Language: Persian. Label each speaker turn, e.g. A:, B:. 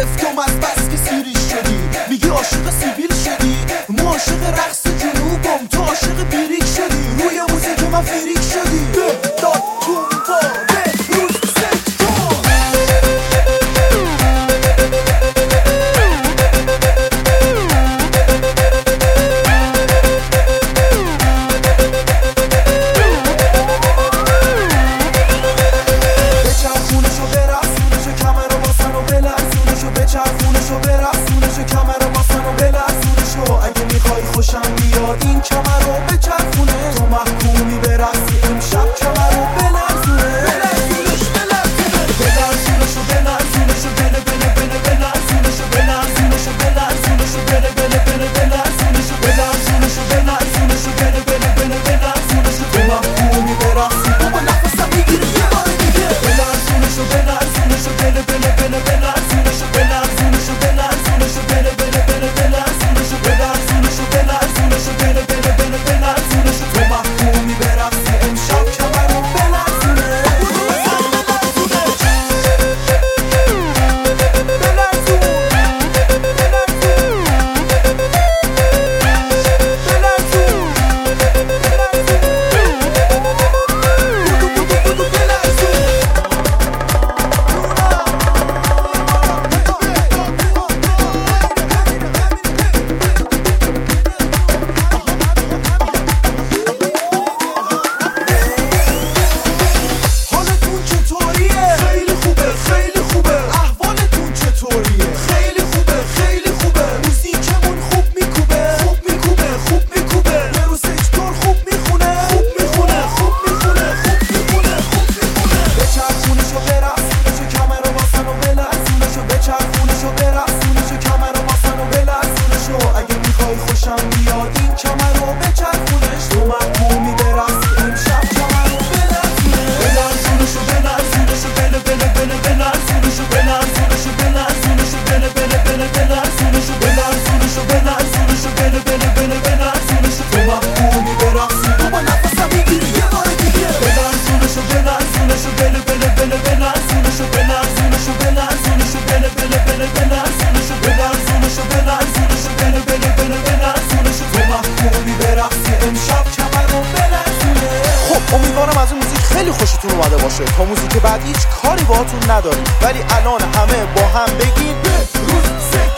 A: گرفتم از بس که سیریش شدی. میگی عاشق سیبیل شدی، ما عاشق رقص جنوبم، تو عاشق بیریک شدی. روی موزیک من فریک شدی. داد تونبا روز سجدان. بچرخونشو برسونشو کمر رو باسن و بلرزونشو، بچرخونشو برسونشو کمر رو باسن و بلرزونشو. اگه میخوای خوشم بیاد این کمر رو بچرخونه، تو محکومی برسی امشب کمر رو بلرزونه. بلرزونش بلرزونه، بلرزونشو بلرزونشو، بله بله بله بلرزونشو، بلرزونشو بلرزونشو، بله بله بله بلرزونشو، بلرزونشو بلرزونشو، بله بله بله بلرزونشو. تو محکومی برسی بابا نفسم میگیره یه بار دیگه. بلرزونشو بلرزونشو، بله بله بله بلرزونشو، بلرزونشو بلرزونشو، بله بله بله بلرزونشو، بلرزونشو بلرزونشو، بله بله بله بلرزونشو. تو محکومی برسی امشب کمر رو بلرزونه. حالتون چطوریه؟ خیلی خوبه خیلی خوبه. احوالتون چطوریه؟ خیلی خوبه خیلی خوبه. موزیکمون خوب میکوبه خوب میکوبه خوب میکوبه. برو سجدار خوب میخونه خوب میخونه خوب میخونه خوب میخونه خوب میخونه. بچرخونشو برسونشو کمر رو باسن و بلرزونشو، بچرخونشو برسونشو کمر رو باسن و بلرزونشو. اگه میخوای خوشم بیاد این کمر رو بچرخونش، تو محکومی برسی امشب کمر رو بلرزونه. بلرزونشو بلرزونشو، بله بله بله بلرزونشو، بلرزونشو بلرزونشو، بله بله بله بلرزونشو، بلرزونشو بلرزونشو، بله بله بله بلرزونشو. تو محکومی برسی بابا نفسم میگیره یه بار دیگه. بلرزونشو بلرزونشو، بله بله بله بلرزونشو، بلرزونشو بلرزونشو، بله بله بله بلرزونشو، بلرزونشو بلرزونشو، بله بله بله بلرزونشو. تو محکومی برسی امشب کمر رو بلرزونه. خب امیدوارم از این موزیک خیلی خوشتون اومده باشه. تا موزیک بعدی هیچ کاری باهاتون نداریم، ولی الان همه با هم بگین روز